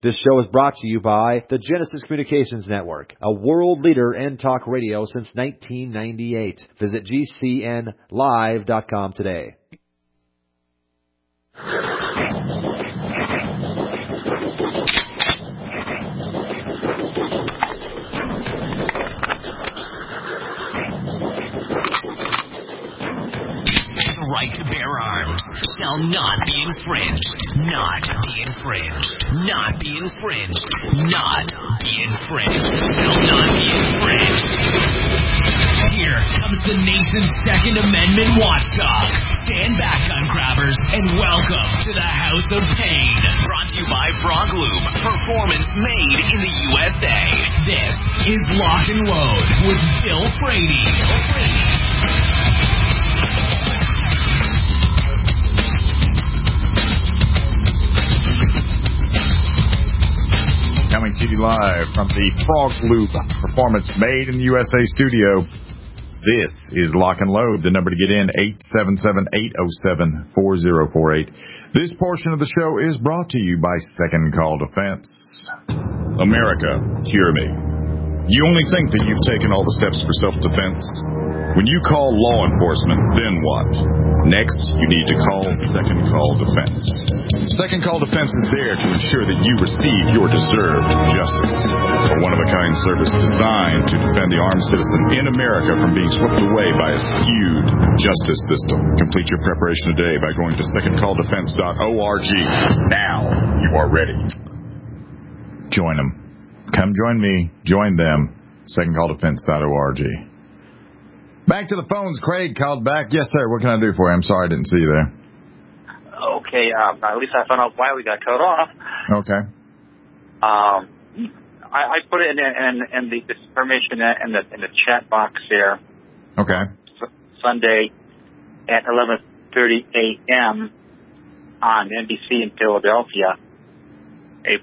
This show is brought to you by the Genesis Communications Network, a world leader in talk radio since 1998. Visit GCNlive.com today. Right to bear arms shall not be infringed. Not be infringed. Not be infringed. Not be infringed. Shall not be infringed. Here comes the nation's Second Amendment watchdog. Stand back, gun grabbers, and welcome to the House of Pain. Brought to you by Frog Lube. Performance made in the USA. This is Lock and Load with Bill Frady. Coming to you live from the Frog Lube Performance Made in the USA studio. This is Lock and Load. The number to get in, 877-807-4048. This portion of the show is brought to you by Second Call Defense. America, hear me. You only think that you've taken all the steps for self-defense? When you call law enforcement, then what? Next, you need to call Second Call Defense. Second Call Defense is there to ensure that you receive your deserved justice. A one-of-a-kind service designed to defend the armed citizen in America from being swept away by a skewed justice system. Complete your preparation today by going to secondcalldefense.org. Now you are ready. Join them. Come join me. Join them. Secondcalldefense.org. Back to the phones. Craig called back. Yes, sir. What can I do for you? I'm sorry I didn't see you there. Okay. At least I found out why we got cut off. Okay. I put it in the information in the chat box there. Okay. Sunday at 11:30 a.m. on NBC in Philadelphia, a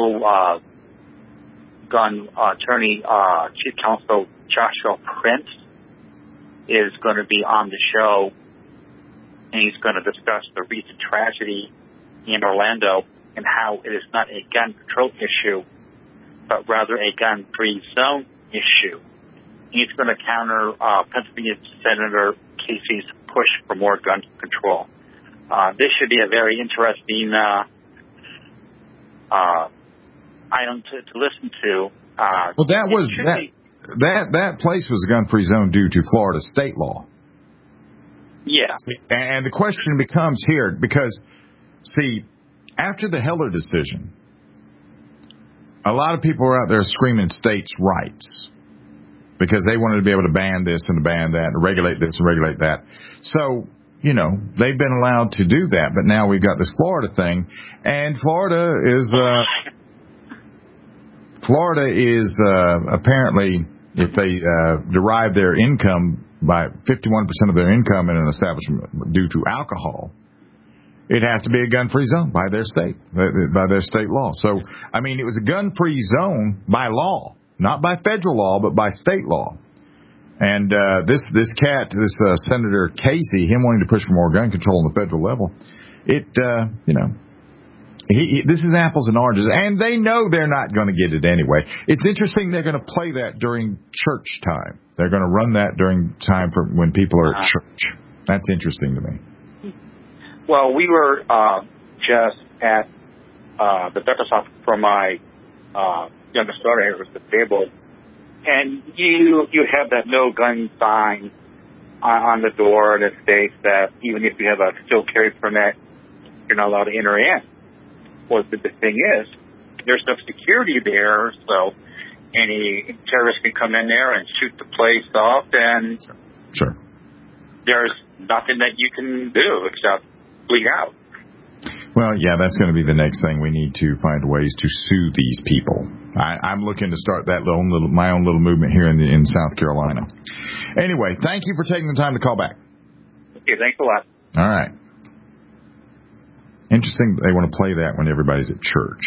pro-gun attorney, Chief Counsel Joshua Prince, is going to be on the show, and he's going to discuss the recent tragedy in Orlando and how it is not a gun control issue, but rather a gun-free zone issue. He's going to counter Pennsylvania Senator Casey's push for more gun control. This should be a very interesting item to listen to. Well, that place was a gun-free zone due to Florida state law. Yeah. And the question becomes here, because, see, after the Heller decision, a lot of people were out there screaming states' rights because they wanted to be able to ban this and to ban that and regulate this and regulate that. So, you know, they've been allowed to do that, but now we've got this Florida thing, and Florida is apparently, if they derive their income by 51% of their income in an establishment due to alcohol, it has to be a gun-free zone by their state law. So, I mean, it was a gun-free zone by law, not by federal law, but by state law. And this Senator Casey, him wanting to push for more gun control on the federal level, this is apples and oranges, and they know they're not going to get it anyway. It's interesting they're going to play that during church time. They're going to run that during time for when people are at church. That's interesting to me. Well, we were just at the dentist office for my youngest daughter who was disabled, and you have that no gun sign on the door that states that even if you have a concealed carry permit, you're not allowed to enter in. Well, the thing is, there's no security there, so any terrorist can come in there and shoot the place off, and sure, there's nothing that you can do except bleed out. Well, yeah, that's going to be the next thing. We need to find ways to sue these people. I'm looking to start my own little movement here in South Carolina. Anyway, thank you for taking the time to call back. Okay, thanks a lot. All right. Interesting they want to play that when everybody's at church.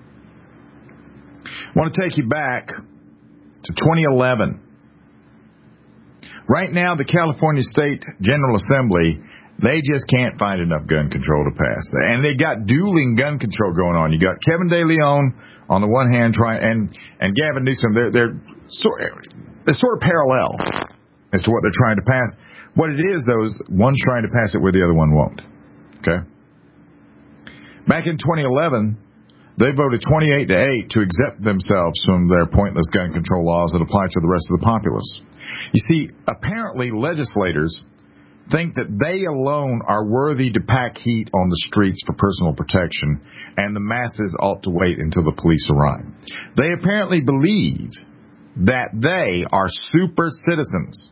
I want to take you back to 2011. Right now, the California State General Assembly, They just can't find enough gun control to pass. And they got dueling gun control going on. You got Kevin De Leon on the one hand and Gavin Newsom. They're sort of parallel as to what they're trying to pass. What it is, though, is one's trying to pass it where the other one won't. Okay? Back in 2011, they voted 28-8 to exempt themselves from their pointless gun control laws that apply to the rest of the populace. You see, apparently legislators think that they alone are worthy to pack heat on the streets for personal protection, and the masses ought to wait until the police arrive. They apparently believe that they are super citizens.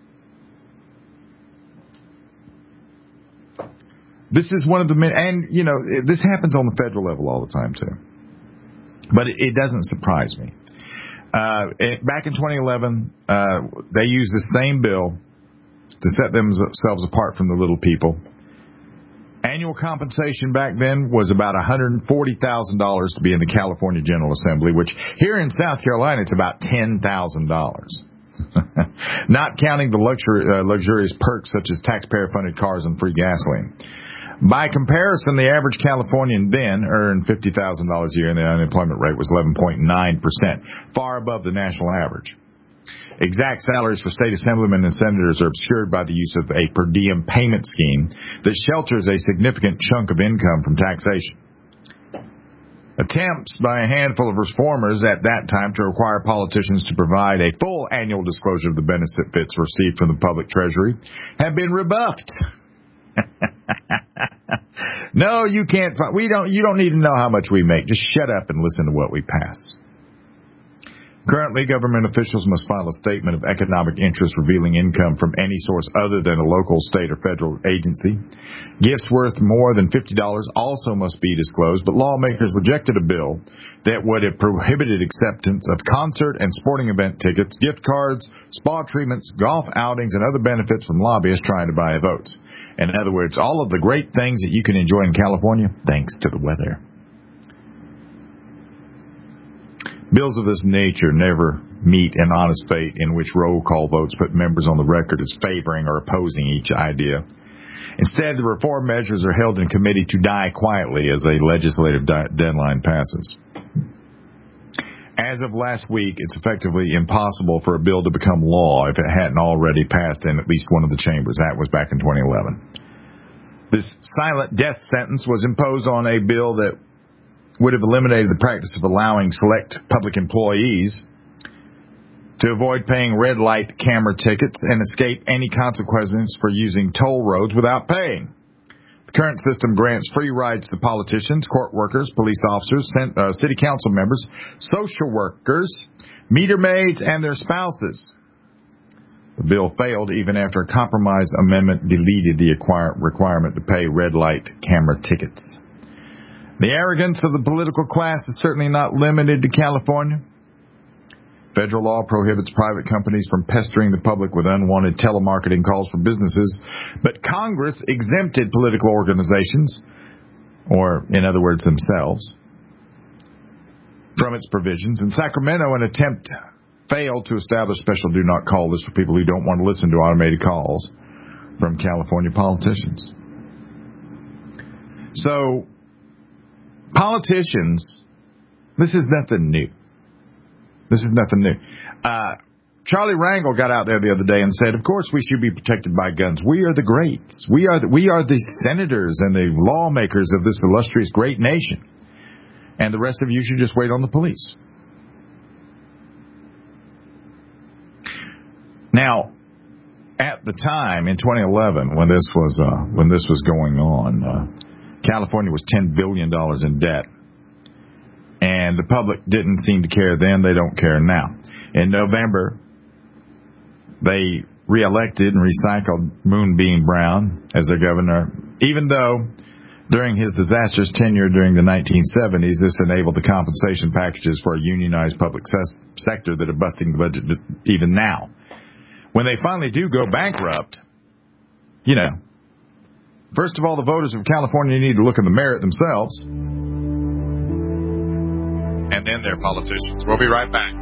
This is one of the men, and this happens on the federal level all the time too. But it doesn't surprise me. Back in 2011, they used the same bill to set themselves apart from the little people. Annual compensation back then was about $140,000 to be in the California General Assembly, which here in South Carolina, it's about $10,000. Not counting the luxurious perks such as taxpayer-funded cars and free gasoline. By comparison, the average Californian then earned $50,000 a year, and the unemployment rate was 11.9%, far above the national average. Exact salaries for state assemblymen and senators are obscured by the use of a per diem payment scheme that shelters a significant chunk of income from taxation. Attempts by a handful of reformers at that time to require politicians to provide a full annual disclosure of the benefits received from the public treasury have been rebuffed. No, you can't. You don't need to know how much we make. Just shut up and listen to what we pass. Currently, government officials must file a statement of economic interest revealing income from any source other than a local, state, or federal agency. Gifts worth more than $50 also must be disclosed, but lawmakers rejected a bill that would have prohibited acceptance of concert and sporting event tickets, gift cards, spa treatments, golf outings, and other benefits from lobbyists trying to buy votes. In other words, all of the great things that you can enjoy in California, thanks to the weather. Bills of this nature never meet an honest fate in which roll call votes put members on the record as favoring or opposing each idea. Instead, the reform measures are held in committee to die quietly as a legislative deadline passes. As of last week, it's effectively impossible for a bill to become law if it hadn't already passed in at least one of the chambers. That was back in 2011. This silent death sentence was imposed on a bill that would have eliminated the practice of allowing select public employees to avoid paying red light camera tickets and escape any consequences for using toll roads without paying. The current system grants free rides to politicians, court workers, police officers, city council members, social workers, meter maids, and their spouses. The bill failed even after a compromise amendment deleted the requirement to pay red light camera tickets. The arrogance of the political class is certainly not limited to California. Federal law prohibits private companies from pestering the public with unwanted telemarketing calls for businesses, but Congress exempted political organizations, or in other words, themselves, from its provisions. In Sacramento, an attempt failed to establish special do not call lists for people who don't want to listen to automated calls from California politicians. So, politicians, this is nothing new. Charlie Rangel got out there the other day and said, of course we should be protected by guns. We are the greats. We are the senators and the lawmakers of this illustrious great nation. And the rest of you should just wait on the police. Now, at the time in 2011 when this was going on, California was $10 billion in debt. And the public didn't seem to care then. They don't care now. In November, they reelected and recycled Moonbeam Brown as their governor, even though during his disastrous tenure during the 1970s, this enabled the compensation packages for a unionized public sector that are busting the budget even now. When they finally do go bankrupt, first of all, the voters of California need to look in the mirror at themselves. And then their politicians. We'll be right back.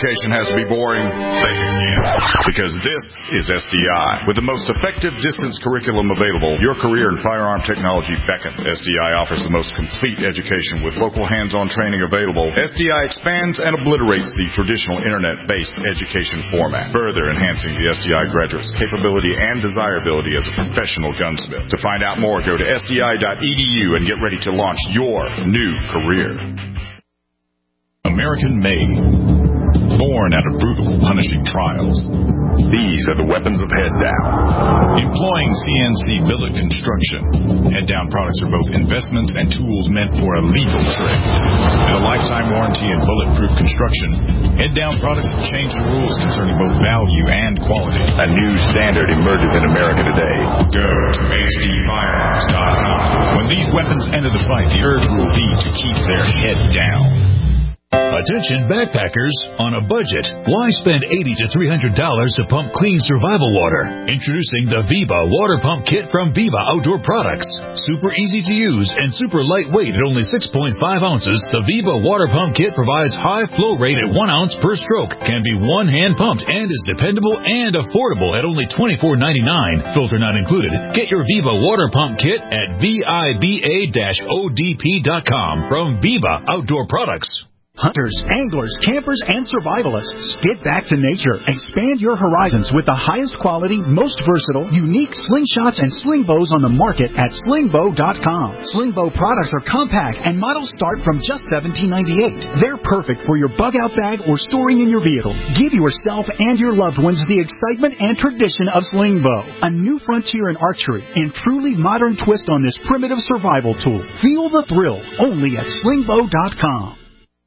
education has to be boring, think again. Because this is SDI. With the most effective distance curriculum available, your career in firearm technology beckons. SDI offers the most complete education with local hands-on training available. SDI expands and obliterates the traditional internet-based education format, further enhancing the SDI graduate's capability and desirability as a professional gunsmith. To find out more, go to sdi.edu and get ready to launch your new career. American-made, born out of brutal, punishing trials. These are the weapons of Head Down. Employing CNC billet construction, Head Down products are both investments and tools meant for a lethal trade. With a lifetime warranty and bulletproof construction, Head Down products have changed the rules concerning both value and quality. A new standard emerges in America today. Go to hdfirearms.com. When these weapons enter the fight, the urge will be to keep their head down. Attention backpackers on a budget. Why spend $80 to $300 to pump clean survival water? Introducing the Viva Water Pump Kit from Viva Outdoor Products. Super easy to use and super lightweight at only 6.5 ounces, the Viva Water Pump Kit provides high flow rate at 1 ounce per stroke, can be one-hand pumped, and is dependable and affordable at only $24.99. Filter not included. Get your Viva Water Pump Kit at VIBA-ODP.com from Viva Outdoor Products. Hunters, anglers, campers, and survivalists. Get back to nature. Expand your horizons with the highest quality, most versatile, unique slingshots and sling bows on the market at slingbow.com. Slingbow products are compact and models start from just $17.98. They're perfect for your bug-out bag or storing in your vehicle. Give yourself and your loved ones the excitement and tradition of Slingbow, a new frontier in archery and truly modern twist on this primitive survival tool. Feel the thrill only at slingbow.com.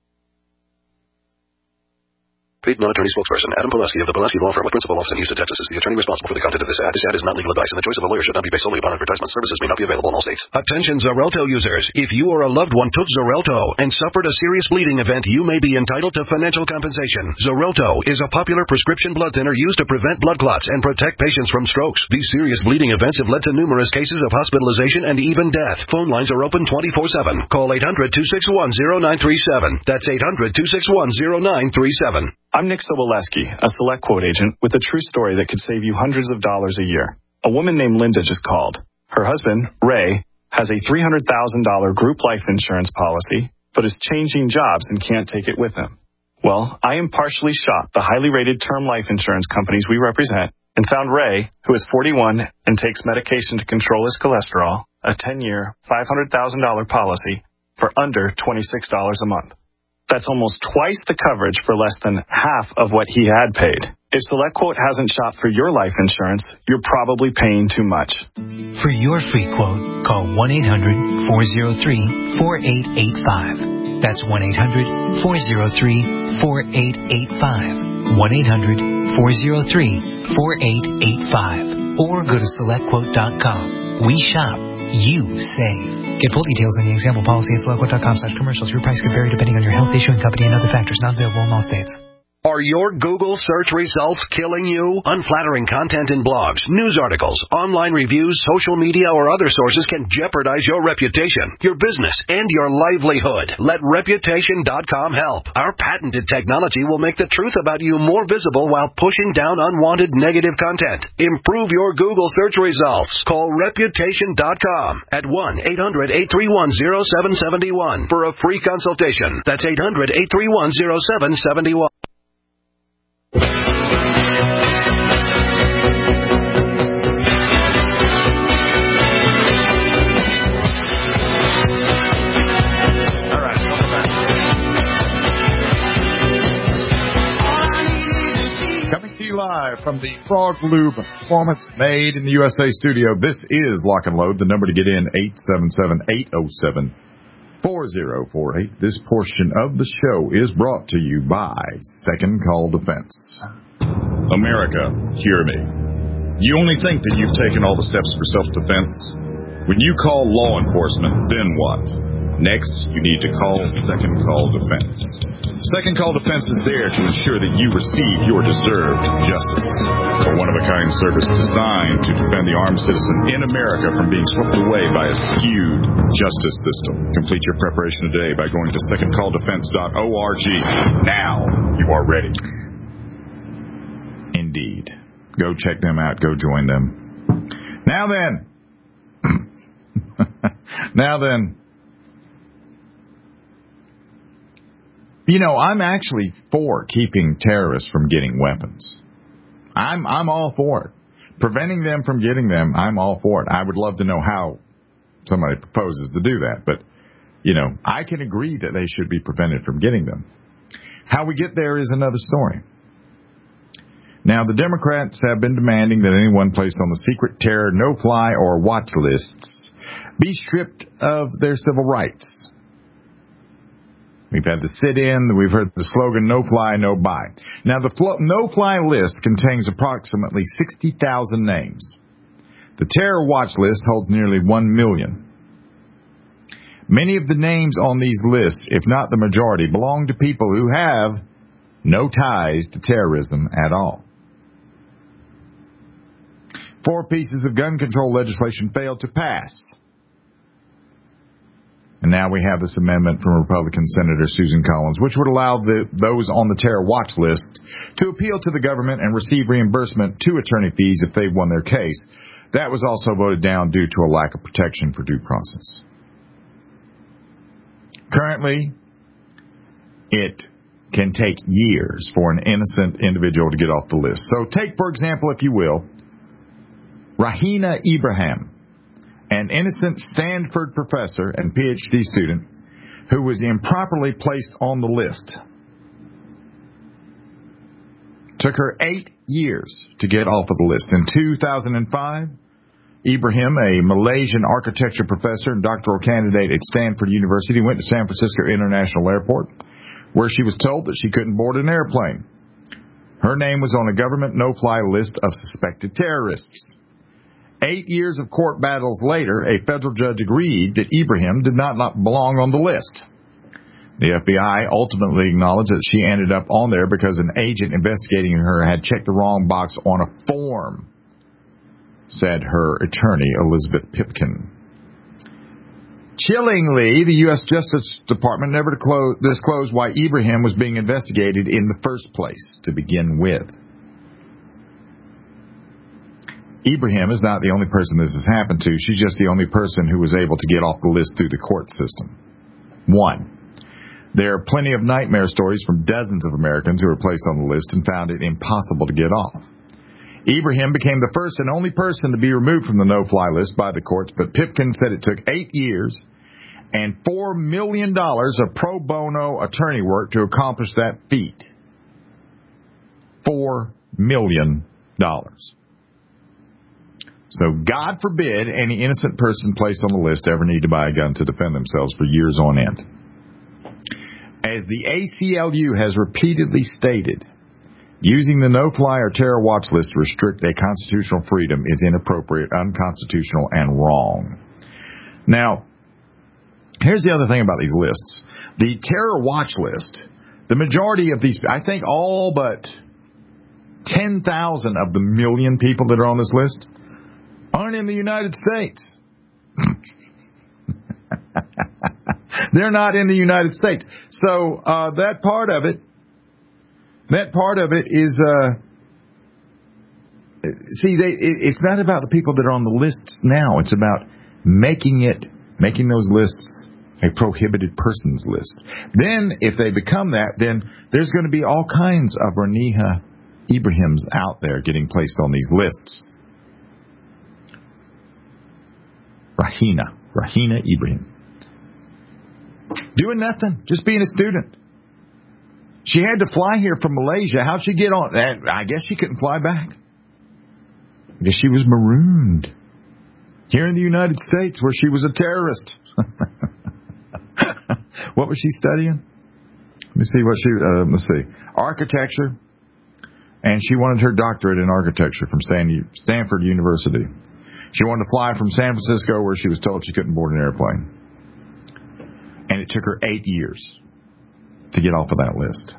Paid non-attorney spokesperson Adam Pulaski of the Pulaski Law Firm with principal office in Houston, Texas is the attorney responsible for the content of this ad. This ad is not legal advice, and the choice of a lawyer should not be based solely upon advertisement. Services may not be available in all states. Attention Xarelto users. If you or a loved one took Xarelto and suffered a serious bleeding event, you may be entitled to financial compensation. Xarelto is a popular prescription blood thinner used to prevent blood clots and protect patients from strokes. These serious bleeding events have led to numerous cases of hospitalization and even death. Phone lines are open 24/7. Call 800-261-0937. That's 800-261-0937. I'm Nick Soboleski, a Select Quote agent with a true story that could save you hundreds of dollars a year. A woman named Linda just called. Her husband, Ray, has a $300,000 group life insurance policy, but is changing jobs and can't take it with him. Well, I impartially shopped the highly rated term life insurance companies we represent and found Ray, who is 41 and takes medication to control his cholesterol, a 10-year, $500,000 policy for under $26 a month. That's almost twice the coverage for less than half of what he had paid. If SelectQuote hasn't shopped for your life insurance, you're probably paying too much. For your free quote, call 1-800-403-4885. That's 1-800-403-4885. 1-800-403-4885. Or go to SelectQuote.com. We shop. You save. Get full details in the example policy at SelectQuote.com/commercials. Your price could vary depending on your health, issuing company, and other factors. Not available in all states. Are your Google search results killing you? Unflattering content in blogs, news articles, online reviews, social media, or other sources can jeopardize your reputation, your business, and your livelihood. Let Reputation.com help. Our patented technology will make the truth about you more visible while pushing down unwanted negative content. Improve your Google search results. Call Reputation.com at 1-800-831-0771 for a free consultation. That's 800-831-0771. Live from the Frog Lube Performance Made in the USA studio. This is Lock and Load. The number to get in, 877-807-4048. This portion of the show is brought to you by Second Call Defense. America, hear me. You only think that you've taken all the steps for self-defense? When you call law enforcement, then what? Next, you need to call Second Call Defense. Second Call Defense is there to ensure that you receive your deserved justice. A one-of-a-kind service designed to defend the armed citizen in America from being swept away by a skewed justice system. Complete your preparation today by going to secondcalldefense.org. Now you are ready. Indeed. Go check them out. Go join them. Now then. You know, I'm actually for keeping terrorists from getting weapons. I'm all for it. Preventing them from getting them, I'm all for it. I would love to know how somebody proposes to do that. But, you know, I can agree that they should be prevented from getting them. How we get there is another story. Now, the Democrats have been demanding that anyone placed on the secret terror, no-fly, or watch lists be stripped of their civil rights. We've had the sit-in. We've heard the slogan, no fly, no buy. Now, the no-fly list contains approximately 60,000 names. The terror watch list holds nearly 1 million. Many of the names on these lists, if not the majority, belong to people who have no ties to terrorism at all. 4 pieces of gun control legislation failed to pass. And now we have this amendment from Republican Senator Susan Collins, which would allow those on the terror watch list to appeal to the government and receive reimbursement to attorney fees if they won their case. That was also voted down due to a lack of protection for due process. Currently, it can take years for an innocent individual to get off the list. So take, for example, if you will, Rahina Ibrahim, an innocent Stanford professor and PhD student who was improperly placed on the list. Took her 8 years to get off of the list. In 2005, Ibrahim, a Malaysian architecture professor and doctoral candidate at Stanford University, went to San Francisco International Airport, where she was told that she couldn't board an airplane. Her name was on a government no-fly list of suspected terrorists. 8 years of court battles later, a federal judge agreed that Ibrahim did not belong on the list. The FBI ultimately acknowledged that she ended up on there because an agent investigating her had checked the wrong box on a form, said her attorney, Elizabeth Pipkin. Chillingly, the U.S. Justice Department never disclosed why Ibrahim was being investigated in the first place to begin with. Ibrahim is not the only person this has happened to. She's just the only person who was able to get off the list through the court system. 1. There are plenty of nightmare stories from dozens of Americans who were placed on the list and found it impossible to get off. Ibrahim became the first and only person to be removed from the no-fly list by the courts, but Pipkin said it took 8 years and $4 million of pro bono attorney work to accomplish that feat. $4 million. So God forbid any innocent person placed on the list ever need to buy a gun to defend themselves for years on end. As the ACLU has repeatedly stated, using the no-fly or terror watch list to restrict a constitutional freedom is inappropriate, unconstitutional, and wrong. Now, here's the other thing about these lists. The terror watch list, the majority of these, I think all but 10,000 of the million people that are on this list aren't in the United States. They're not in the United States. So that part of it is, it's not about the people that are on the lists now. It's about making those lists a prohibited persons list. Then, if they become that, then there's going to be all kinds of Rahina Ibrahims out there getting placed on these lists. Rahina Ibrahim. Doing nothing, just being a student. She had to fly here from Malaysia. How'd she get on? I guess she couldn't fly back. I guess she was marooned here in the United States where she was a terrorist. What was she studying? Let's see. Architecture. And she wanted her doctorate in architecture from Stanford University. She wanted to fly from San Francisco where she was told she couldn't board an airplane. And it took her 8 years to get off of that list.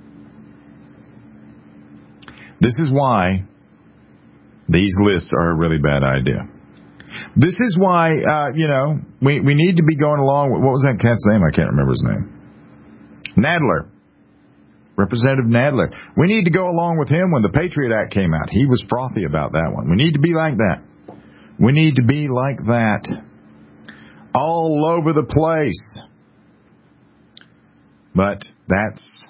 This is why these lists are a really bad idea. This is why, we need to be going along with, what was that cat's name? I can't remember his name. Nadler. Representative Nadler. We need to go along with him when the Patriot Act came out. He was frothy about that one. We need to be like that. We need to be like that all over the place. But that's...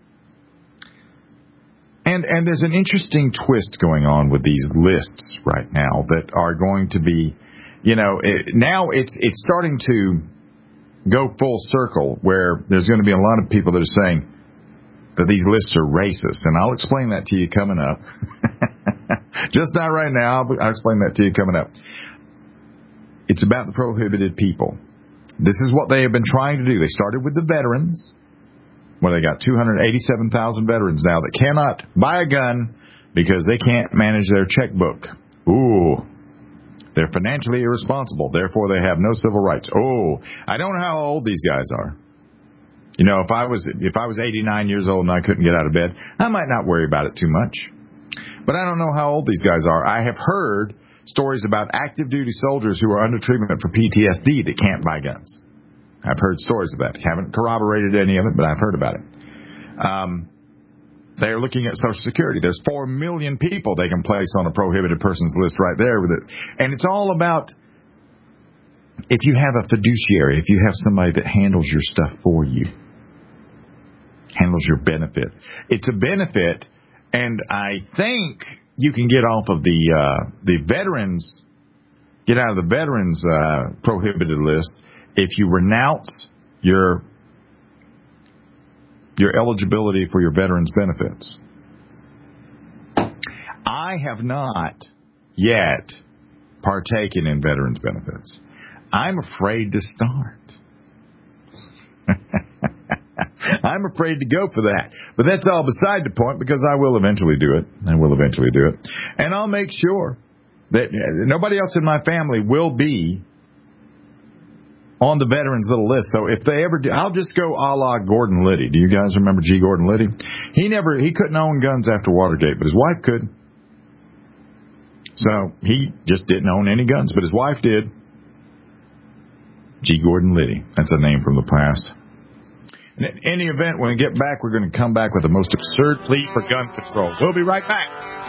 And there's an interesting twist going on with these lists right now that are going to be, now it's starting to go full circle where there's going to be a lot of people that are saying that these lists are racist. And I'll explain that to you coming up. Just not right now. I'll explain that to you coming up. It's about the prohibited people. This is what they have been trying to do. They started with the veterans, where they got 287,000 veterans now that cannot buy a gun because they can't manage their checkbook. Ooh. They're financially irresponsible. Therefore, they have no civil rights. Oh, I don't know how old these guys are. If I was 89 years old and I couldn't get out of bed, I might not worry about it too much. But I don't know how old these guys are. I have heard stories about active duty soldiers who are under treatment for PTSD that can't buy guns. I've heard stories of that. Haven't corroborated any of it, but I've heard about it. They're looking at Social Security. There's 4 million people they can place on a prohibited persons list right there with it. And it's all about, if you have a fiduciary, if you have somebody that handles your stuff for you, handles your benefit. It's a benefit, and I think you can get off of the veterans, get out of the veterans prohibited list if you renounce your eligibility for your veterans benefits. I have not yet partaken in veterans benefits. I'm afraid to start. I'm afraid to go for that. But that's all beside the point, because I will eventually do it. And I'll make sure that nobody else in my family will be on the veterans little list. So if they ever do, I'll just go a la Gordon Liddy. Do you guys remember G. Gordon Liddy? He couldn't own guns after Watergate, but his wife could. So he just didn't own any guns, but his wife did. G. Gordon Liddy. That's a name from the past. In any event, when we get back, we're going to come back with the most absurd plea for gun control. We'll be right back.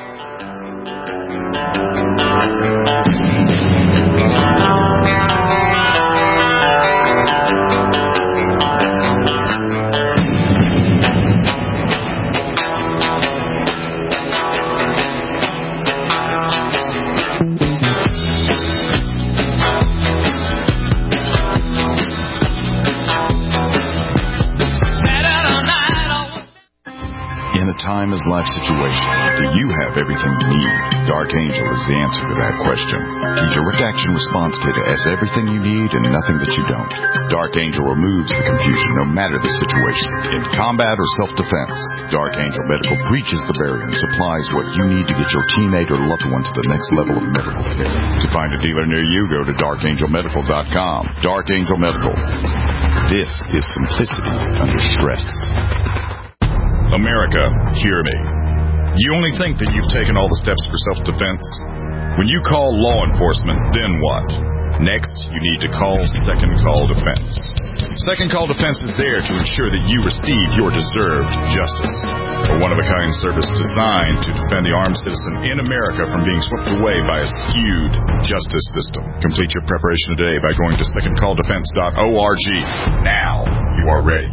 Time is life situation. Do you have everything you need? Dark Angel is the answer to that question. The Direct Action Response Kit has everything you need and nothing that you don't. Dark Angel removes the confusion no matter the situation. In combat or self-defense, Dark Angel Medical breaches the barrier and supplies what you need to get your teammate or loved one to the next level of medical care. To find a dealer near you, go to darkangelmedical.com. Dark Angel Medical. This is simplicity under stress. America, hear me. You only think that you've taken all the steps for self-defense? When you call law enforcement, then what? Next, you need to call Second Call Defense. Second Call Defense is there to ensure that you receive your deserved justice. A one-of-a-kind service designed to defend the armed citizen in America from being swept away by a skewed justice system. Complete your preparation today by going to secondcalldefense.org. Now you are ready.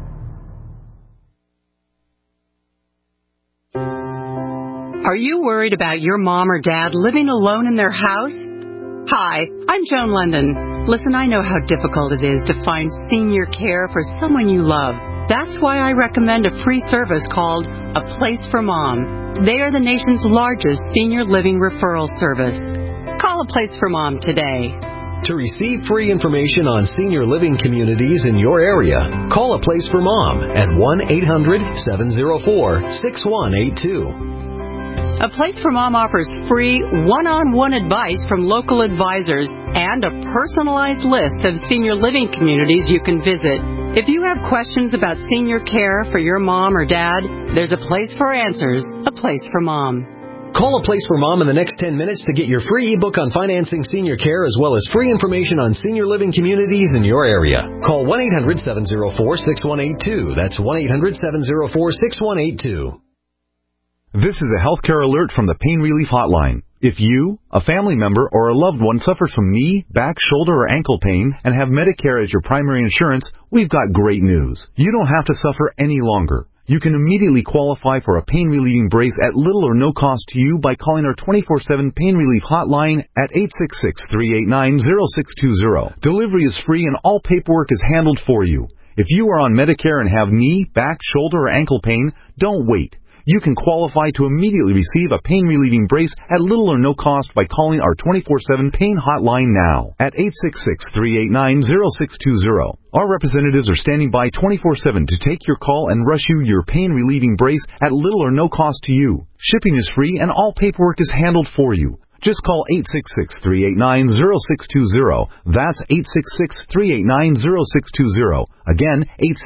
Are you worried about your mom or dad living alone in their house? Hi, I'm Joan London. Listen, I know how difficult it is to find senior care for someone you love. That's why I recommend a free service called A Place for Mom. They are the nation's largest senior living referral service. Call A Place for Mom today. To receive free information on senior living communities in your area, call A Place for Mom at 1-800-704-6182. A Place for Mom offers free one-on-one advice from local advisors and a personalized list of senior living communities you can visit. If you have questions about senior care for your mom or dad, there's a place for answers, A Place for Mom. Call A Place for Mom in the next 10 minutes to get your free ebook on financing senior care as well as free information on senior living communities in your area. Call 1-800-704-6182. That's 1-800-704-6182. This is a healthcare alert from the Pain Relief Hotline. If you, a family member, or a loved one suffers from knee, back, shoulder, or ankle pain and have Medicare as your primary insurance, we've got great news. You don't have to suffer any longer. You can immediately qualify for a pain-relieving brace at little or no cost to you by calling our 24/7 Pain Relief Hotline at 866-389-0620. Delivery is free and all paperwork is handled for you. If you are on Medicare and have knee, back, shoulder, or ankle pain, don't wait. You can qualify to immediately receive a pain-relieving brace at little or no cost by calling our 24/7 Pain Hotline now at 866-389-0620. Our representatives are standing by 24/7 to take your call and rush you your pain-relieving brace at little or no cost to you. Shipping is free and all paperwork is handled for you. Just call 866-389-0620. That's 866-389-0620. Again,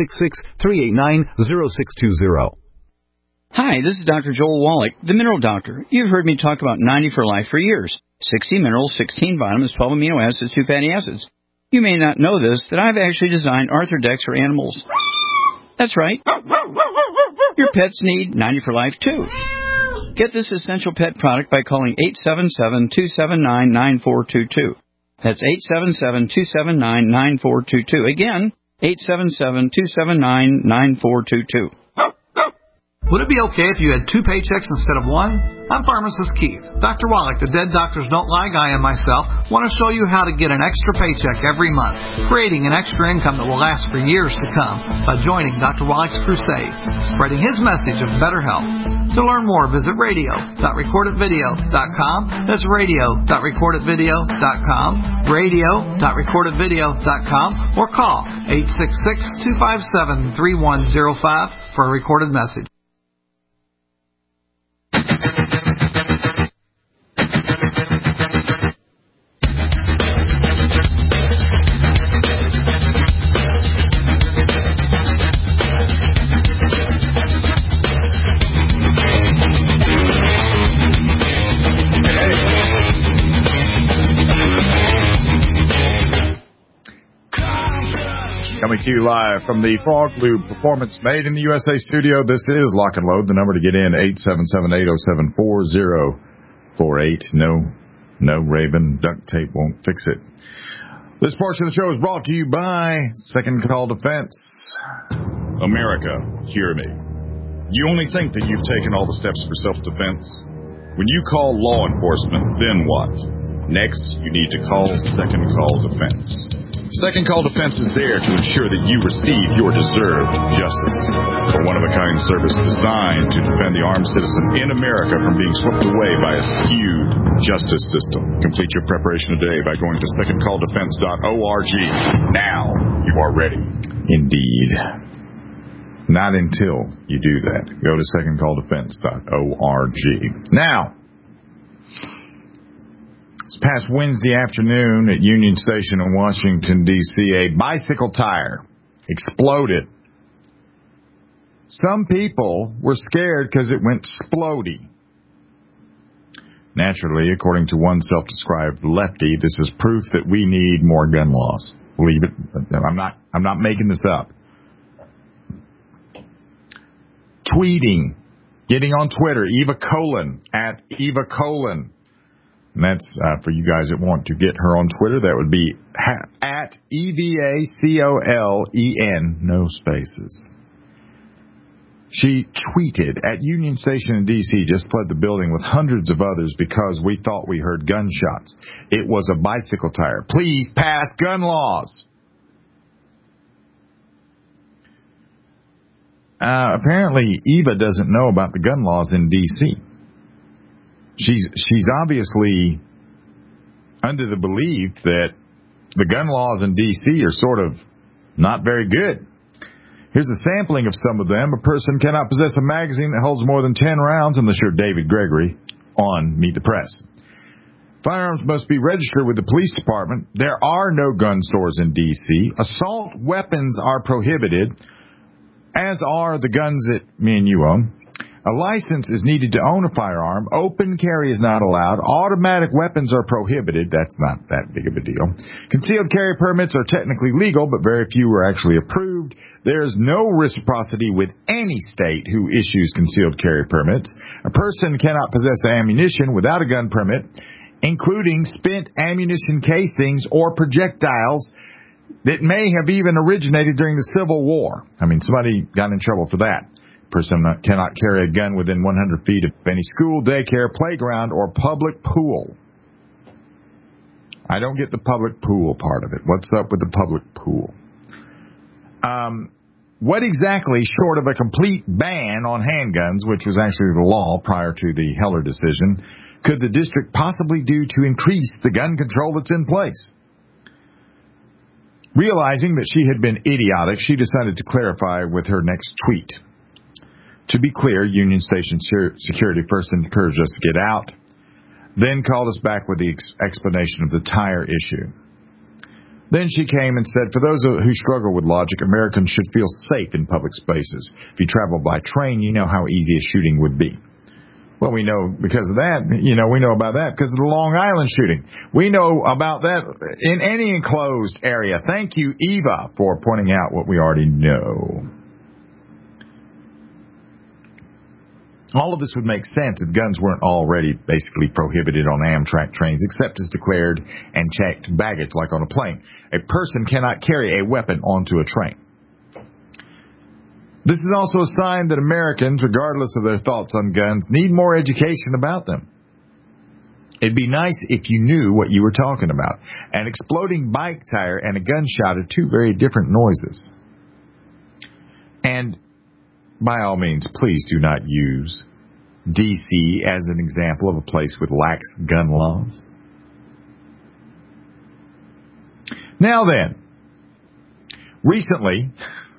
866-389-0620. Hi, this is Dr. Joel Wallach, the Mineral Doctor. You've heard me talk about 90 for Life for years. 60 minerals, 16 vitamins, 12 amino acids, 2 fatty acids. You may not know this, that I've actually designed Arthrodex for animals. That's right. Your pets need 90 for Life, too. Get this essential pet product by calling 877-279-9422. That's 877-279-9422. Again, 877-279-9422. Would it be okay if you had 2 paychecks instead of 1? I'm pharmacist Keith. Dr. Wallach, the Dead Doctors Don't Lie guy, and myself want to show you how to get an extra paycheck every month, creating an extra income that will last for years to come by joining Dr. Wallach's crusade, spreading his message of better health. To learn more, visit radio.recordedvideo.com. That's radio.recordedvideo.com, radio.recordedvideo.com, or call 866-257-3105 for a recorded message. Coming to you live from the Frog Lube Performance Made in the USA studio. This is Lock and Load. The number to get in, 877-807-4048. No, Raven, duct tape won't fix it. This portion of the show is brought to you by Second Call Defense. America, hear me. You only think that you've taken all the steps for self-defense? When you call law enforcement, then what? Next, you need to call Second Call Defense. Second Call Defense is there to ensure that you receive your deserved justice. A one-of-a-kind service designed to defend the armed citizen in America from being swept away by a skewed justice system. Complete your preparation today by going to secondcalldefense.org. Now you are ready. Indeed. Not until you do that. Go to secondcalldefense.org. Now, this past Wednesday afternoon at Union Station in Washington, D.C., a bicycle tire exploded. Some people were scared because it went splody. Naturally, according to one self-described lefty, this is proof that we need more gun laws. Believe it. I'm not making this up. Tweeting, getting on Twitter, Eva Colon, at Eva Colon. And that's for you guys that want to get her on Twitter. That would be at EVACOLEN, no spaces. She tweeted, at Union Station in D.C., just fled the building with hundreds of others because we thought we heard gunshots. It was a bicycle tire. Please pass gun laws. Apparently, Eva doesn't know about the gun laws in D.C. She's obviously under the belief that the gun laws in D.C. are sort of not very good. Here's a sampling of some of them. A person cannot possess a magazine that holds more than 10 rounds unless you're David Gregory on Meet the Press. Firearms must be registered with the police department. There are no gun stores in D.C. Assault weapons are prohibited, as are the guns that me and you own. A license is needed to own a firearm. Open carry is not allowed. Automatic weapons are prohibited. That's not that big of a deal. Concealed carry permits are technically legal, but very few are actually approved. There's no reciprocity with any state who issues concealed carry permits. A person cannot possess ammunition without a gun permit, including spent ammunition casings or projectiles that may have even originated during the Civil War. I mean, somebody got in trouble for that. Person cannot carry a gun within 100 feet of any school, daycare, playground, or public pool. I don't get the public pool part of it. What's up with the public pool? What exactly, short of a complete ban on handguns, which was actually the law prior to the Heller decision, could the district possibly do to increase the gun control that's in place? Realizing that she had been idiotic, she decided to clarify with her next tweet. To be clear, Union Station Security first encouraged us to get out, then called us back with the explanation of the tire issue. Then she came and said, for those who struggle with logic, Americans should feel safe in public spaces. If you travel by train, you know how easy a shooting would be. Well, we know because of that, we know about that because of the Long Island shooting. We know about that in any enclosed area. Thank you, Eva, for pointing out what we already know. All of this would make sense if guns weren't already basically prohibited on Amtrak trains, except as declared and checked baggage like on a plane. A person cannot carry a weapon onto a train. This is also a sign that Americans, regardless of their thoughts on guns, need more education about them. It'd be nice if you knew what you were talking about. An exploding bike tire and a gunshot are two very different noises. And by all means, please do not use D.C. as an example of a place with lax gun laws. Now then, recently,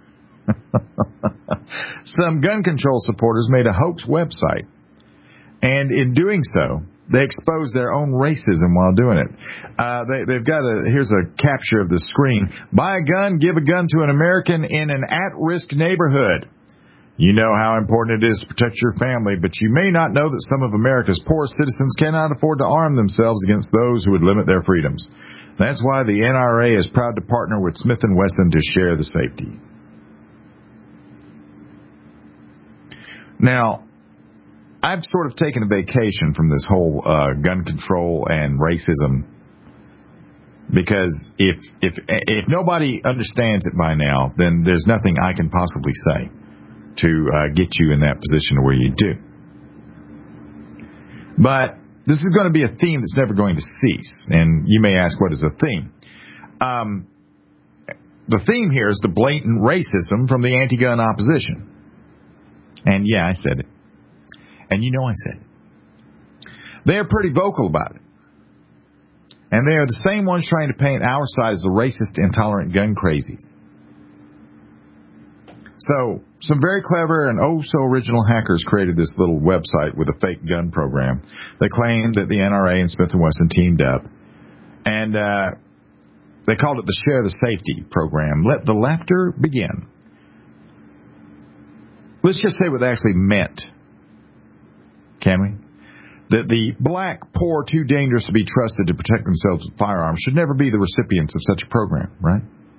some gun control supporters made a hoax website, and in doing so, they exposed their own racism while doing it. They've got here's a capture of the screen. Buy a gun, give a gun to an American in an at-risk neighborhood. You know how important it is to protect your family, but you may not know that some of America's poorest citizens cannot afford to arm themselves against those who would limit their freedoms. That's why the NRA is proud to partner with Smith & Wesson to share the safety. Now, I've sort of taken a vacation from this whole gun control and racism because if nobody understands it by now, then there's nothing I can possibly say to get you in that position where you do. But this is going to be a theme that's never going to cease. And you may ask, what is a theme? The theme here is the blatant racism from the anti-gun opposition. And yeah, I said it. And you know I said it. They are pretty vocal about it. And they are the same ones trying to paint our side as the racist, intolerant gun crazies. So, some very clever and oh-so-original hackers created this little website with a fake gun program. They claimed that the NRA and Smith & Wesson teamed up. And they called it the Share the Safety program. Let the laughter begin. Let's just say what they actually meant. Can we? That the black, poor, too dangerous to be trusted to protect themselves with firearms should never be the recipients of such a program, right?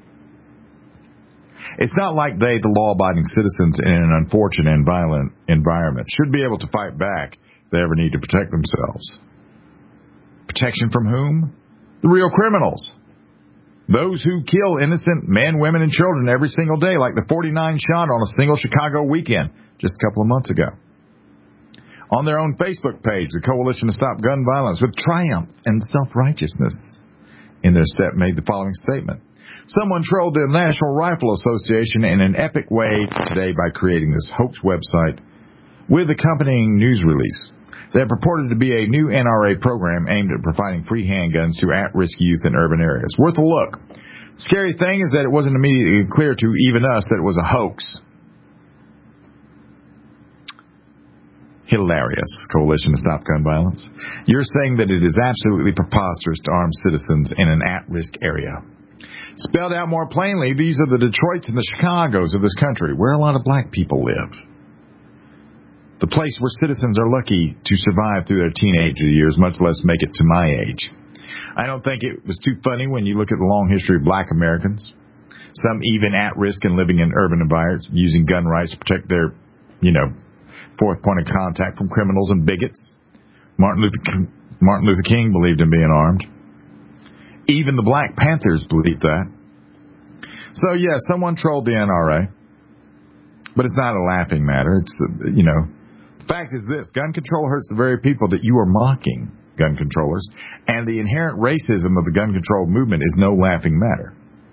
It's not like they, the law-abiding citizens in an unfortunate and violent environment, should be able to fight back if they ever need to protect themselves. Protection from whom? The real criminals. Those who kill innocent men, women, and children every single day, like the 49 shot on a single Chicago weekend just a couple of months ago. On their own Facebook page, the Coalition to Stop Gun Violence, with triumph and self-righteousness in their step, made the following statement. Someone trolled the National Rifle Association in an epic way today by creating this hoax website with accompanying news release that purported to be a new NRA program aimed at providing free handguns to at-risk youth in urban areas. Worth a look. Scary thing is that it wasn't immediately clear to even us that it was a hoax. Hilarious, Coalition to Stop Gun Violence. You're saying that it is absolutely preposterous to arm citizens in an at-risk area. Spelled out more plainly, these are the Detroits and the Chicagos of this country, where a lot of black people live. The place where citizens are lucky to survive through their teenager years, much less make it to my age. I don't think it was too funny when you look at the long history of black Americans, some even at risk and living in urban environments, using gun rights to protect their, fourth point of contact from criminals and bigots. Martin Luther King believed in being armed. Even the Black Panthers believed that. So, yeah, someone trolled the NRA. But it's not a laughing matter. It's, the fact is this. Gun control hurts the very people that you are mocking, gun controllers. And the inherent racism of the gun control movement is no laughing matter.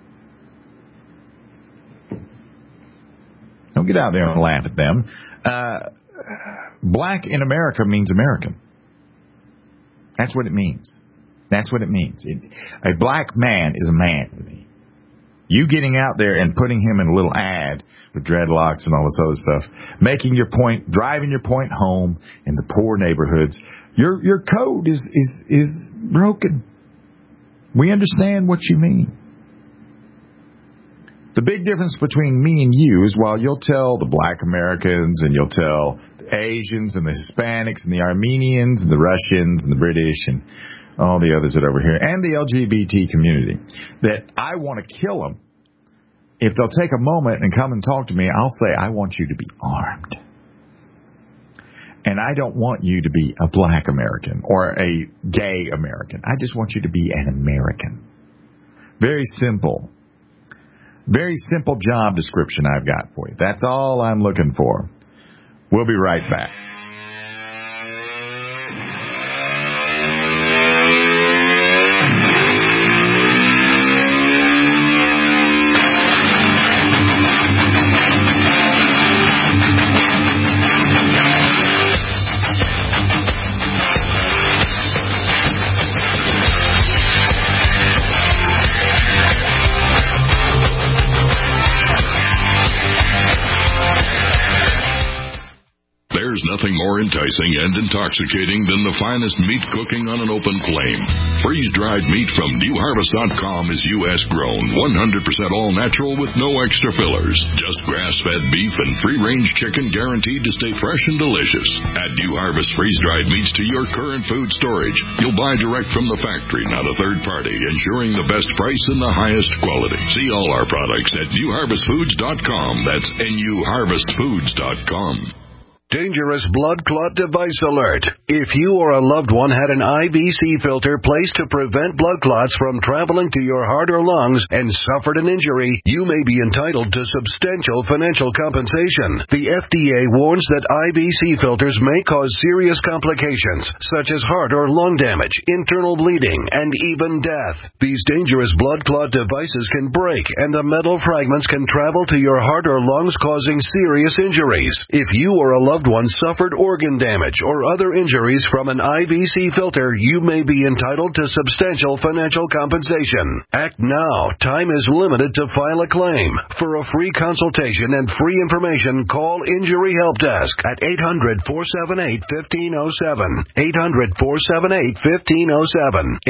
Don't get out there and laugh at them. Black in America means American. That's what it means. That's what it means. A black man is a man to me. You getting out there and putting him in a little ad with dreadlocks and all this other stuff, making your point, driving your point home in the poor neighborhoods, your code is broken. We understand what you mean. The big difference between me and you is while you'll tell the black Americans and you'll tell the Asians and the Hispanics and the Armenians and the Russians and the British and all the others that are over here and the LGBT community that I want to kill them, if they'll take a moment and come and talk to me, I'll say, I want you to be armed. And I don't want you to be a black American or a gay American. I just want you to be an American. Very simple. Very simple job description I've got for you. That's all I'm looking for. We'll be right back. There's nothing more enticing and intoxicating than the finest meat cooking on an open flame. Freeze-dried meat from NewHarvest.com is U.S. grown, 100% all-natural with no extra fillers. Just grass-fed beef and free-range chicken guaranteed to stay fresh and delicious. Add New Harvest freeze-dried meats to your current food storage. You'll buy direct from the factory, not a third party, ensuring the best price and the highest quality. See all our products at NewHarvestFoods.com. That's NewHarvestFoods.com. Dangerous blood clot device alert. If you or a loved one had an IVC filter placed to prevent blood clots from traveling to your heart or lungs and suffered an injury, you may be entitled to substantial financial compensation. The FDA warns that IVC filters may cause serious complications, such as heart or lung damage, internal bleeding, and even death. These dangerous blood clot devices can break, and the metal fragments can travel to your heart or lungs, causing serious injuries. If you or a loved one suffered organ damage or other injuries from an IVC filter, you may be entitled to substantial financial compensation. Act now. Time is limited to file a claim. For a free consultation and free information, call Injury Help Desk at 800-478-1507. 800-478-1507.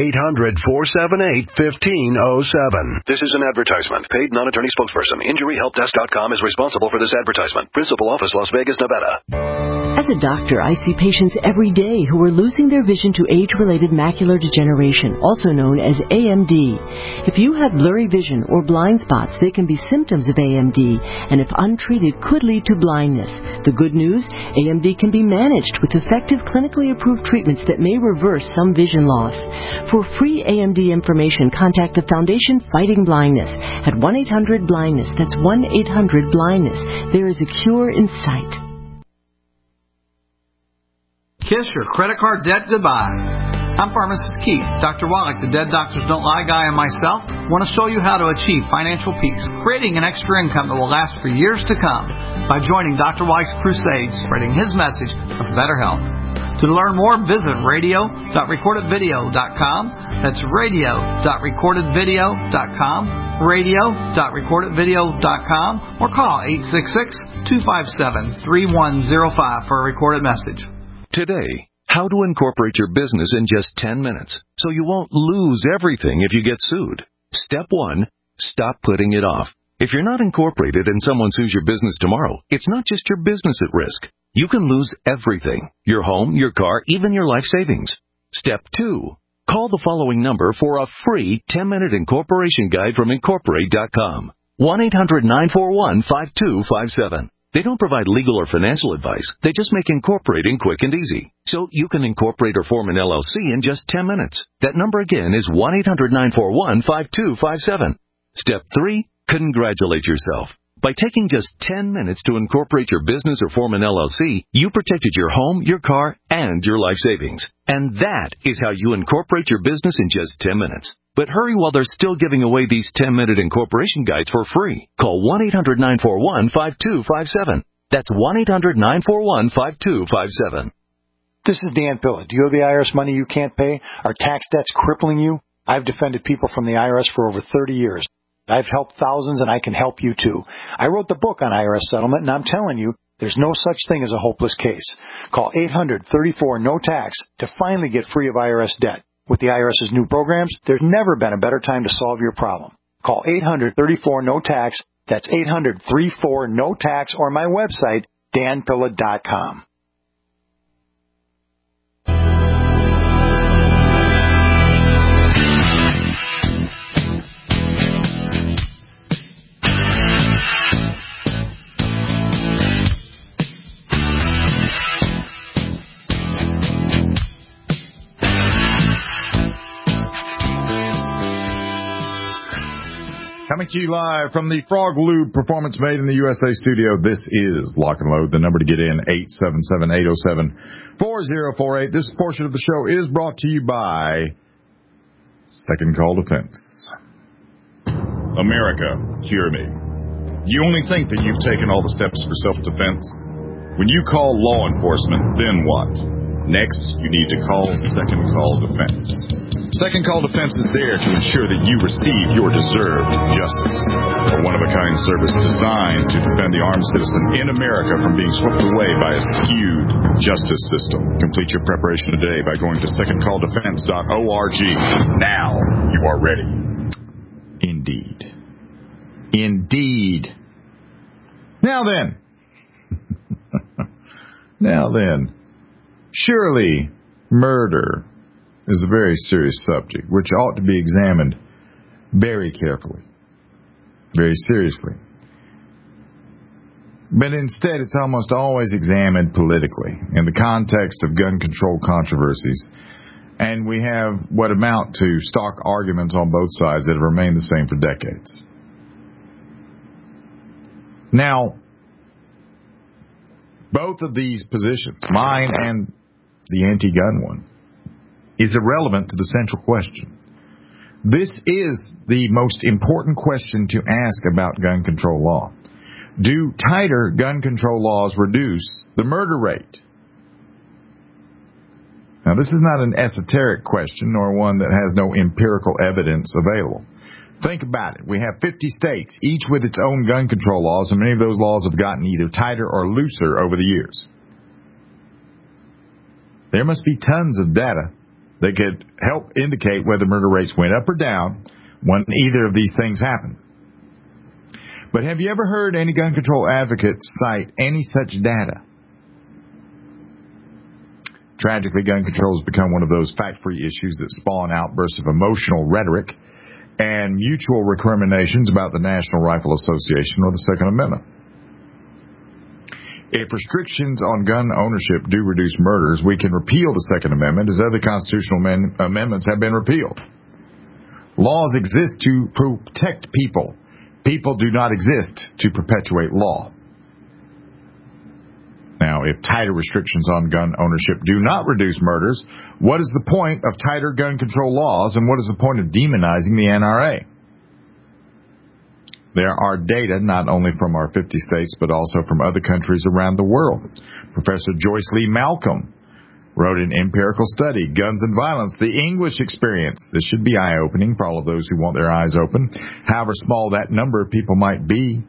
800-478-1507. This is an advertisement. Paid non-attorney spokesperson. InjuryHelpDesk.com is responsible for this advertisement. Principal office, Las Vegas, Nevada. As a doctor, I see patients every day who are losing their vision to age-related macular degeneration, also known as AMD. If you have blurry vision or blind spots, they can be symptoms of AMD, and if untreated, could lead to blindness. The good news, AMD can be managed with effective clinically approved treatments that may reverse some vision loss. For free AMD information, contact the Foundation Fighting Blindness at 1-800-BLINDNESS. That's 1-800-BLINDNESS. There is a cure in sight. Kiss your credit card debt goodbye. I'm Pharmacist Keith. Dr. Wallach, the Dead Doctors Don't Lie guy, and myself want to show you how to achieve financial peace, creating an extra income that will last for years to come by joining Dr. Wallach's crusade, spreading his message of better health. To learn more, visit radio.recordedvideo.com. That's radio.recordedvideo.com, radio.recordedvideo.com, or call 866-257-3105 for a recorded message. Today, how to incorporate your business in just 10 minutes so you won't lose everything if you get sued. Step 1, stop putting it off. If you're not incorporated and someone sues your business tomorrow, it's not just your business at risk. You can lose everything: your home, your car, even your life savings. Step 2, call the following number for a free 10-minute incorporation guide from Incorporate.com. 1-800-941-5257. They don't provide legal or financial advice. They just make incorporating quick and easy. So you can incorporate or form an LLC in just 10 minutes. That number again is 1-800-941-5257. Step 3, congratulate yourself. By taking just 10 minutes to incorporate your business or form an LLC, you protected your home, your car, and your life savings. And that is how you incorporate your business in just 10 minutes. But hurry while they're still giving away these 10-minute incorporation guides for free. Call 1-800-941-5257. That's 1-800-941-5257. This is Dan Pilla. Do you have the IRS money you can't pay? Are tax debts crippling you? I've defended people from the IRS for over 30 years. I've helped thousands, and I can help you too. I wrote the book on IRS settlement, and I'm telling you, there's no such thing as a hopeless case. Call 800-34-NO-TAX to finally get free of IRS debt. With the IRS's new programs, there's never been a better time to solve your problem. Call 800-34-NO-TAX. That's 800-34-NO-TAX, or my website, danpilla.com. Coming to you live from the Frog Lube Performance Made in the USA studio, this is Lock and Load. The number to get in, 877-807-4048. This portion of the show is brought to you by Second Call Defense. America, hear me. You only think that you've taken all the steps for self-defense? When you call law enforcement, then what? Next, you need to call Second Call Defense. Second Call Defense is there to ensure that you receive your deserved justice. A one-of-a-kind service designed to defend the armed citizen in America from being swept away by a skewed justice system. Complete your preparation today by going to secondcalldefense.org. Now you are ready. Indeed. Indeed. Now then. Surely murder is a very serious subject, which ought to be examined very carefully, very seriously. But instead, it's almost always examined politically in the context of gun control controversies. And we have what amount to stock arguments on both sides that have remained the same for decades. Now, both of these positions, mine and the anti-gun one, is irrelevant to the central question. This is the most important question to ask about gun control law. Do tighter gun control laws reduce the murder rate? Now, this is not an esoteric question nor one that has no empirical evidence available. Think about it. We have 50 states, each with its own gun control laws, and many of those laws have gotten either tighter or looser over the years. There must be tons of data that could help indicate whether murder rates went up or down when either of these things happened. But have you ever heard any gun control advocates cite any such data? Tragically, gun control has become one of those fact-free issues that spawn outbursts of emotional rhetoric and mutual recriminations about the National Rifle Association or the Second Amendment. If restrictions on gun ownership do reduce murders, we can repeal the Second Amendment as other constitutional amendments have been repealed. Laws exist to protect people. People do not exist to perpetuate law. Now, if tighter restrictions on gun ownership do not reduce murders, what is the point of tighter gun control laws, and what is the point of demonizing the NRA? There are data not only from our 50 states, but also from other countries around the world. Professor Joyce Lee Malcolm wrote an empirical study, Guns and Violence, the English Experience. This should be eye-opening for all of those who want their eyes open, however small that number of people might be.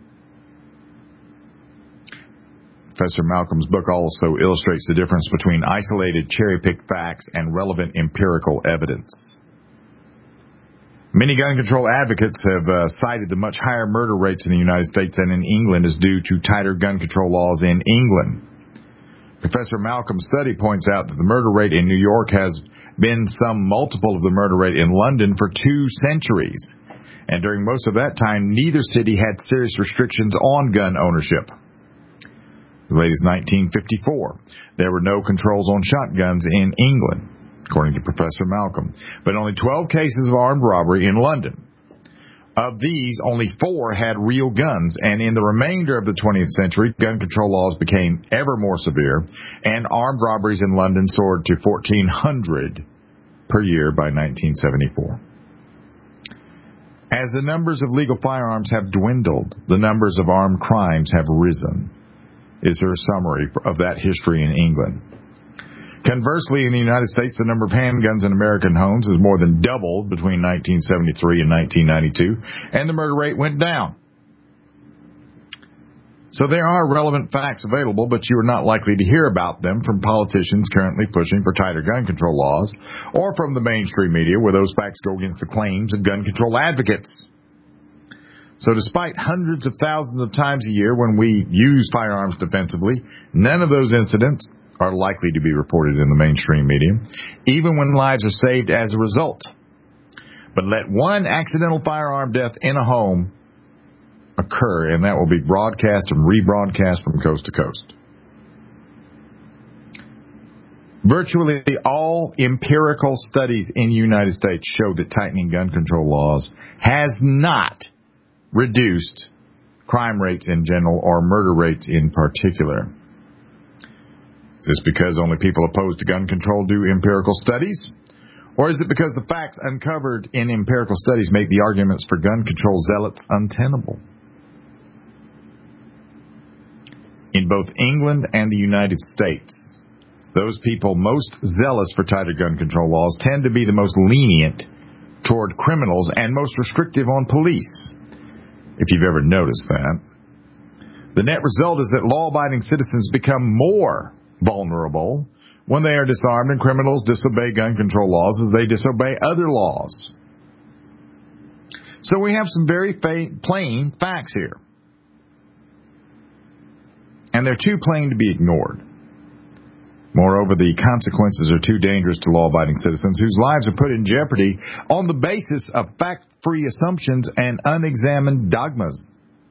Professor Malcolm's book also illustrates the difference between isolated cherry-picked facts and relevant empirical evidence. Many gun control advocates have cited the much higher murder rates in the United States than in England is due to tighter gun control laws in England. Professor Malcolm's study points out that the murder rate in New York has been some multiple of the murder rate in London for 2 centuries. And during most of that time, neither city had serious restrictions on gun ownership. As late as 1954, there were no controls on shotguns in England, according to Professor Malcolm, but only 12 cases of armed robbery in London. Of these, only 4 had real guns, and in the remainder of the 20th century, gun control laws became ever more severe, and armed robberies in London soared to 1,400 per year by 1974. As the numbers of legal firearms have dwindled, the numbers of armed crimes have risen, is her summary of that history in England. Conversely, in the United States, the number of handguns in American homes has more than doubled between 1973 and 1992, and the murder rate went down. So there are relevant facts available, but you are not likely to hear about them from politicians currently pushing for tighter gun control laws, or from the mainstream media where those facts go against the claims of gun control advocates. So despite hundreds of thousands of times a year when we use firearms defensively, none of those incidents are likely to be reported in the mainstream media, even when lives are saved as a result. But let one accidental firearm death in a home occur, and that will be broadcast and rebroadcast from coast to coast. Virtually all empirical studies in the United States show that tightening gun control laws has not reduced crime rates in general or murder rates in particular. Is this because only people opposed to gun control do empirical studies? Or is it because the facts uncovered in empirical studies make the arguments for gun control zealots untenable? In both England and the United States, those people most zealous for tighter gun control laws tend to be the most lenient toward criminals and most restrictive on police, if you've ever noticed that. The net result is that law-abiding citizens become more vulnerable when they are disarmed and criminals disobey gun control laws as they disobey other laws. So we have some very plain facts here. And they're too plain to be ignored. Moreover, the consequences are too dangerous to law-abiding citizens whose lives are put in jeopardy on the basis of fact-free assumptions and unexamined dogmas.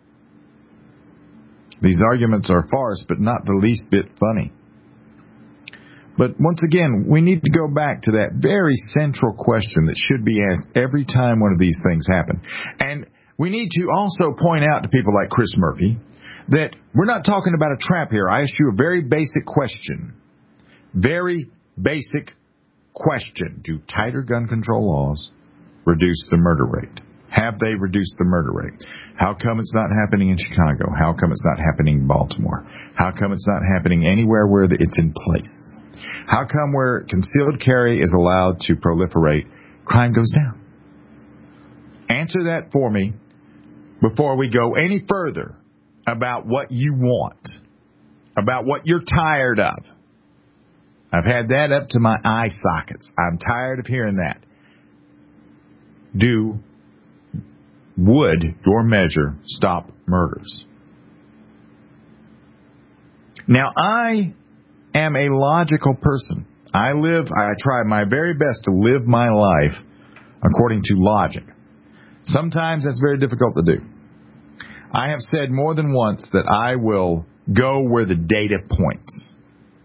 These arguments are farce, but not the least bit funny. But once again, we need to go back to that very central question that should be asked every time one of these things happen. And we need to also point out to people like Chris Murphy that we're not talking about a trap here. I asked you a very basic question. Very basic question. Do tighter gun control laws reduce the murder rate? Have they reduced the murder rate? How come it's not happening in Chicago? How come it's not happening in Baltimore? How come it's not happening anywhere where it's in place? How come where concealed carry is allowed to proliferate, crime goes down? Answer that for me before we go any further about what you want, about what you're tired of. I've had that up to my eye sockets. I'm tired of hearing that. Would your measure stop murders? Now, I am a logical person. I try my very best to live my life according to logic. Sometimes that's very difficult to do. I have said more than once that I will go where the data points.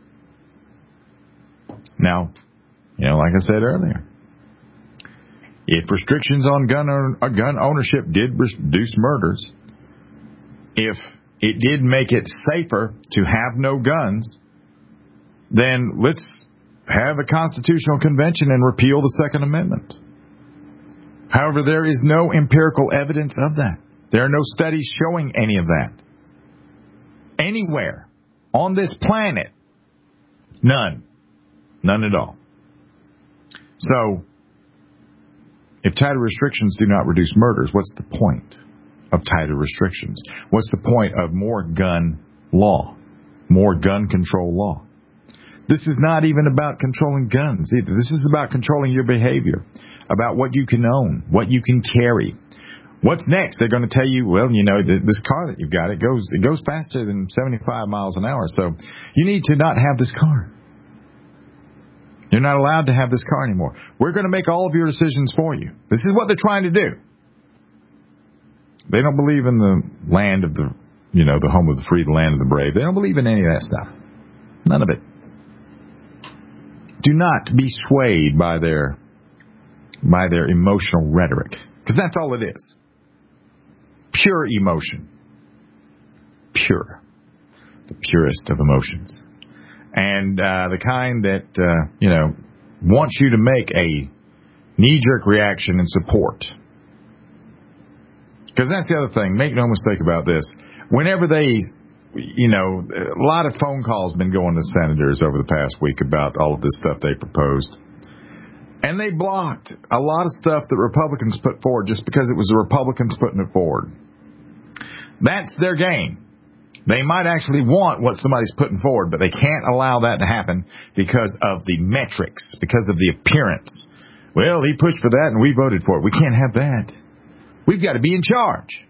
Now, like I said earlier, if restrictions on gun ownership did reduce murders, if it did make it safer to have no guns, then let's have a constitutional convention and repeal the Second Amendment. However, there is no empirical evidence of that. There are no studies showing any of that. Anywhere on this planet, none. None at all. So, if tighter restrictions do not reduce murders, what's the point of tighter restrictions? What's the point of more gun law, more gun control law? This is not even about controlling guns either. This is about controlling your behavior, about what you can own, what you can carry. What's next? They're going to tell you, well, you know, this car that you've got, it goes faster than 75 miles an hour, so you need to not have this car. You're not allowed to have this car anymore. We're going to make all of your decisions for you. This is what they're trying to do. They don't believe in the land of the, you know, the home of the free, the land of the brave. They don't believe in any of that stuff. None of it. Do not be swayed by their emotional rhetoric, because that's all it is. Pure emotion. Pure. The purest of emotions. And the kind that, wants you to make a knee-jerk reaction in support. Because that's the other thing. Make no mistake about this. Whenever they, a lot of phone calls have been going to senators over the past week about all of this stuff they proposed. And they blocked a lot of stuff that Republicans put forward just because it was the Republicans putting it forward. That's their game. They might actually want what somebody's putting forward, but they can't allow that to happen because of the metrics, because of the appearance. Well, he pushed for that and we voted for it. We can't have that. We've got to be in charge.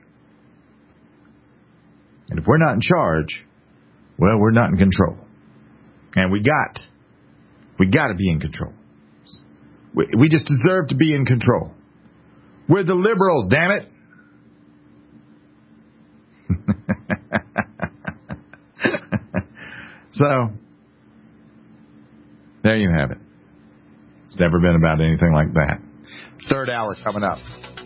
And if we're not in charge, well, we're not in control. And we got to be in control. We just deserve to be in control. We're the liberals, damn it. So, there you have it. It's never been about anything like that. Third hour coming up.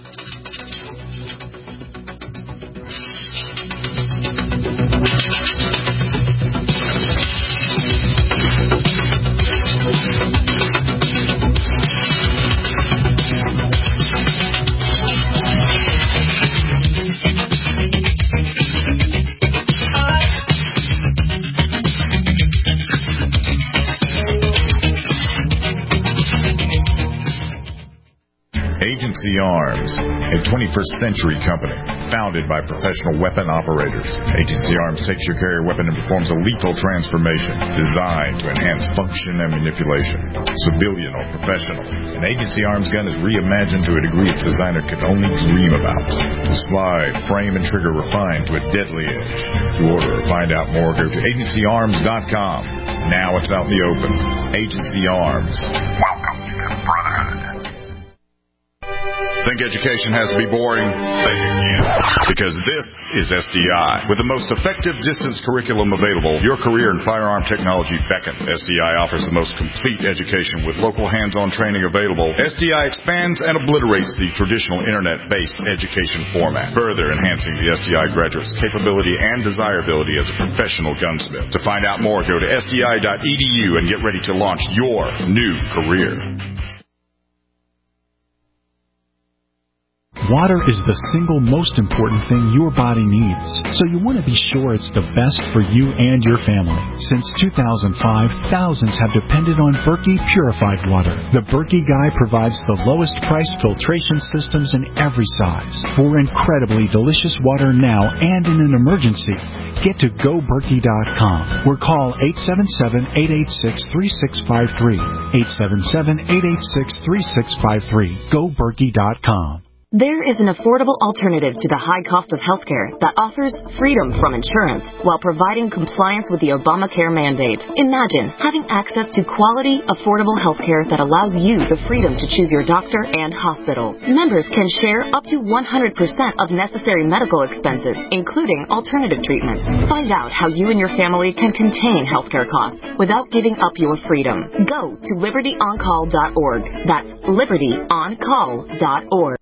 Agency Arms, a 21st century company founded by professional weapon operators. Agency Arms takes your carrier weapon and performs a lethal transformation designed to enhance function and manipulation. Civilian or professional, an Agency Arms gun is reimagined to a degree its designer could only dream about. The slide, frame, and trigger refined to a deadly edge. To order or find out more, go to agencyarms.com. Now it's out in the open. Agency Arms. Welcome to the Brotherhood. Think education has to be boring? Think again. Because this is SDI. With the most effective distance curriculum available, your career in firearm technology beckons. SDI offers the most complete education with local hands-on training available. SDI expands and obliterates the traditional internet-based education format, further enhancing the SDI graduate's capability and desirability as a professional gunsmith. To find out more, go to sdi.edu and get ready to launch your new career. Water is the single most important thing your body needs, so you want to be sure it's the best for you and your family. Since 2005, thousands have depended on Berkey Purified Water. The Berkey Guy provides the lowest priced filtration systems in every size. For incredibly delicious water now and in an emergency, get to GoBerkey.com or call 877-886-3653. 877-886-3653. GoBerkey.com. There is an affordable alternative to the high cost of healthcare that offers freedom from insurance while providing compliance with the Obamacare mandate. Imagine having access to quality, affordable healthcare that allows you the freedom to choose your doctor and hospital. Members can share up to 100% of necessary medical expenses, including alternative treatments. Find out how you and your family can contain healthcare costs without giving up your freedom. Go to libertyoncall.org. That's libertyoncall.org.